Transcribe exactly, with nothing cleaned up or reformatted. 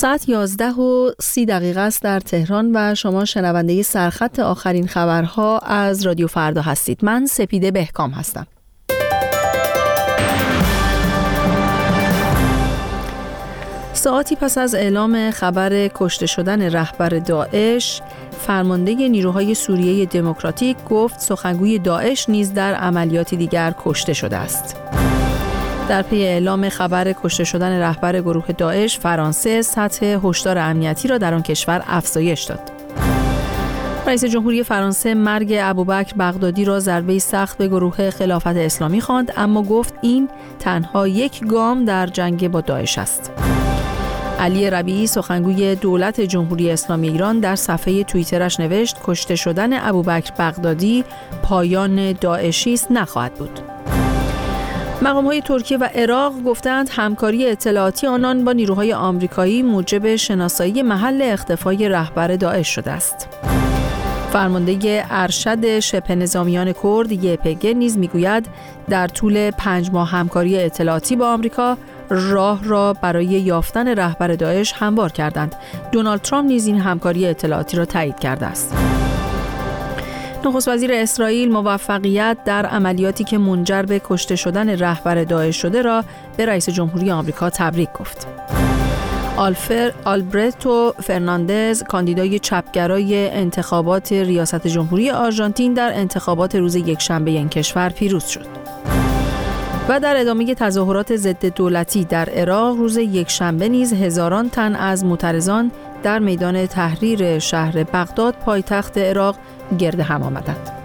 ساعت یازده و سی دقیقه است در تهران و شما شنونده سرخط آخرین خبرها از رادیو فردا هستید. من سپیده بهکام هستم. ساعتی پس از اعلام خبر کشته شدن رهبر داعش، فرمانده نیروهای سوریه دموکراتیک گفت سخنگوی داعش نیز در عملیاتی دیگر کشته شده است. در پی اعلام خبر کشته شدن رهبر گروه داعش، فرانسه سطح هشدار امنیتی را در آن کشور افزایش داد. رئیس جمهوری فرانسه مرگ ابوبکر بغدادی را ضربه‌ای سخت به گروه خلافت اسلامی خواند، اما گفت این تنها یک گام در جنگ با داعش است. علی ربیعی سخنگوی دولت جمهوری اسلامی ایران در صفحه توییترش نوشت کشته شدن ابوبکر بغدادی پایان داعشی است نخواهد بود. مقام‌های ترکیه و عراق گفتند همکاری اطلاعاتی آنان با نیروهای آمریکایی موجب شناسایی محل اختفای رهبر داعش شده است. فرمانده ارشد شبه نظامیان کرد یی پی جی نیز میگوید در طول پنج ماه همکاری اطلاعاتی با آمریکا راه را برای یافتن رهبر داعش هموار کردند. دونالد ترامپ نیز این همکاری اطلاعاتی را تایید کرده است. نخست وزیر اسرائیل موفقیت در عملیاتی که منجر به کشته شدن رهبر داعش شده را به رئیس جمهوری آمریکا تبریک گفت. آلفر آلبرتو فرناندز کاندیدای چپگرای انتخابات ریاست جمهوری آرژانتین در انتخابات روز یکشنبه این کشور پیروز شد. و در ادامه تظاهرات ضد دولتی در عراق روز یکشنبه نیز هزاران تن از معترضان در میدان تحریر شهر بغداد پایتخت عراق گرد هم آمدند.